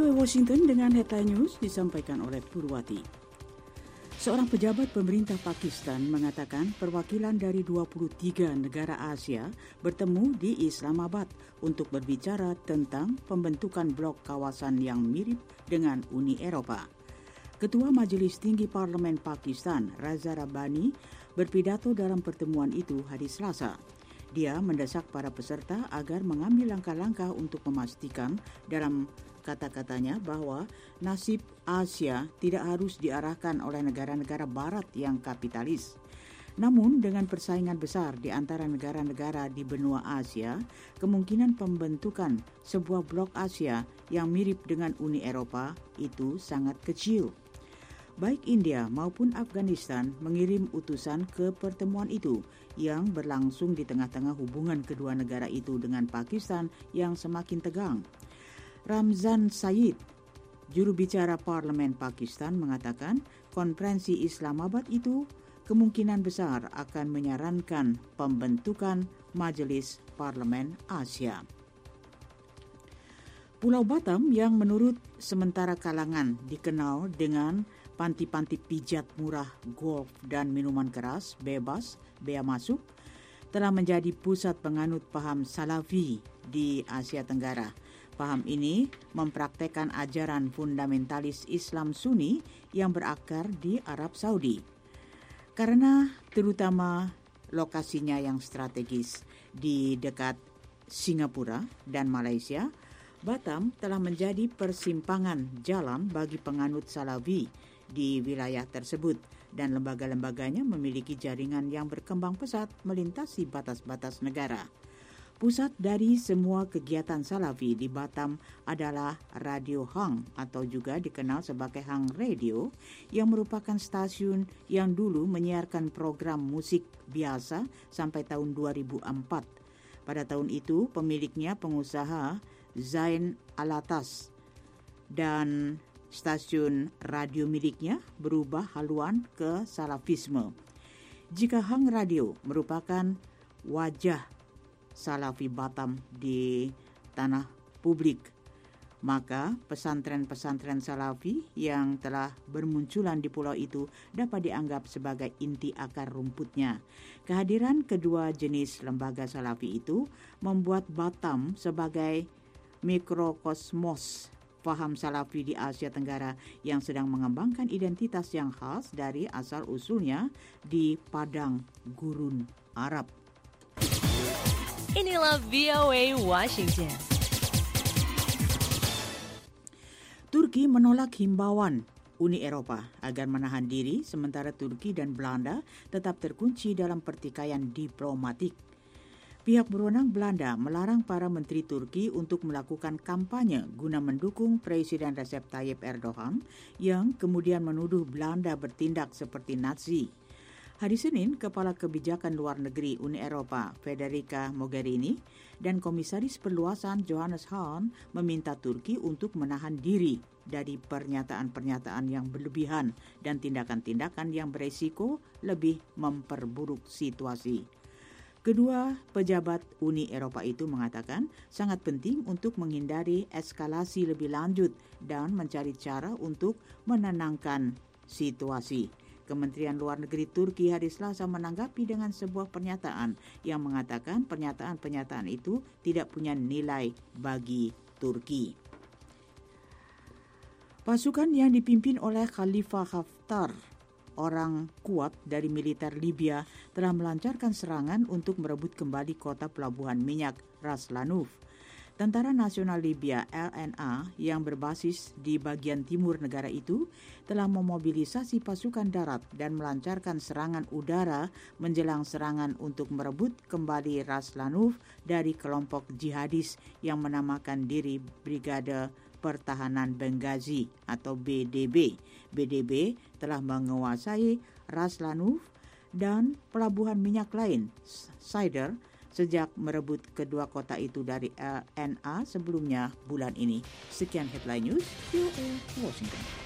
VOA Washington dengan Headline News disampaikan oleh Purwati. Seorang pejabat pemerintah Pakistan mengatakan perwakilan dari 23 negara Asia bertemu di Islamabad untuk berbicara tentang pembentukan blok kawasan yang mirip dengan Uni Eropa. Ketua Majelis Tinggi Parlemen Pakistan, Raza Rabbani, berpidato dalam pertemuan itu hari Selasa. Dia mendesak para peserta agar mengambil langkah-langkah untuk memastikan dalam kata-katanya bahwa nasib Asia tidak harus diarahkan oleh negara-negara barat yang kapitalis. Namun dengan persaingan besar di antara negara-negara di benua Asia, kemungkinan pembentukan sebuah blok Asia yang mirip dengan Uni Eropa itu sangat kecil. Baik India maupun Afghanistan mengirim utusan ke pertemuan itu yang berlangsung di tengah-tengah hubungan kedua negara itu dengan Pakistan yang semakin tegang. Ramzan Sayyid, juru bicara Parlemen Pakistan, mengatakan konferensi Islamabad itu kemungkinan besar akan menyarankan pembentukan Majelis Parlemen Asia. Pulau Batam yang menurut sementara kalangan dikenal dengan panti-panti pijat murah, golf dan minuman keras bebas bea masuk, telah menjadi pusat penganut paham Salafi di Asia Tenggara. Paham ini mempraktekkan ajaran fundamentalis Islam Sunni yang berakar di Arab Saudi. Karena terutama lokasinya yang strategis di dekat Singapura dan Malaysia, Batam telah menjadi persimpangan jalan bagi penganut Salafi di wilayah tersebut dan lembaga-lembaganya memiliki jaringan yang berkembang pesat melintasi batas-batas negara. Pusat dari semua kegiatan Salafi di Batam adalah Radio Hang atau juga dikenal sebagai Hang Radio yang merupakan stasiun yang dulu menyiarkan program musik biasa sampai tahun 2004. Pada tahun itu pemiliknya pengusaha Zain Alatas dan stasiun radio miliknya berubah haluan ke Salafisme. Jika Hang Radio merupakan wajah Salafi Batam di tanah publik, maka pesantren-pesantren Salafi yang telah bermunculan di pulau itu dapat dianggap sebagai inti akar rumputnya. Kehadiran kedua jenis lembaga Salafi itu membuat Batam sebagai mikrokosmos paham Salafi di Asia Tenggara yang sedang mengembangkan identitas yang khas dari asal-usulnya di padang gurun Arab. Inilah VOA Washington. Turki menolak himbauan Uni Eropa agar menahan diri sementara Turki dan Belanda tetap terkunci dalam pertikaian diplomatik. Pihak berwenang Belanda melarang para menteri Turki untuk melakukan kampanye guna mendukung Presiden Recep Tayyip Erdogan yang kemudian menuduh Belanda bertindak seperti Nazi. Hari Senin, Kepala Kebijakan Luar Negeri Uni Eropa Federica Mogherini dan Komisaris Perluasan Johannes Hahn meminta Turki untuk menahan diri dari pernyataan-pernyataan yang berlebihan dan tindakan-tindakan yang beresiko lebih memperburuk situasi. Kedua pejabat Uni Eropa itu mengatakan sangat penting untuk menghindari eskalasi lebih lanjut dan mencari cara untuk menenangkan situasi. Kementerian Luar Negeri Turki hari Selasa menanggapi dengan sebuah pernyataan yang mengatakan pernyataan-pernyataan itu tidak punya nilai bagi Turki. Pasukan yang dipimpin oleh Khalifa Haftar, orang kuat dari militer Libya, telah melancarkan serangan untuk merebut kembali kota pelabuhan minyak Ras Lanuf. Tentara Nasional Libya LNA yang berbasis di bagian timur negara itu telah memobilisasi pasukan darat dan melancarkan serangan udara menjelang serangan untuk merebut kembali Ras Lanuf dari kelompok jihadis yang menamakan diri Brigade Pertahanan Benghazi atau BDB. BDB telah menguasai Ras Lanuf dan pelabuhan minyak lain, Sidr, sejak merebut kedua kota itu dari LNA sebelumnya bulan ini. Sekian Headline News, VOA Washington.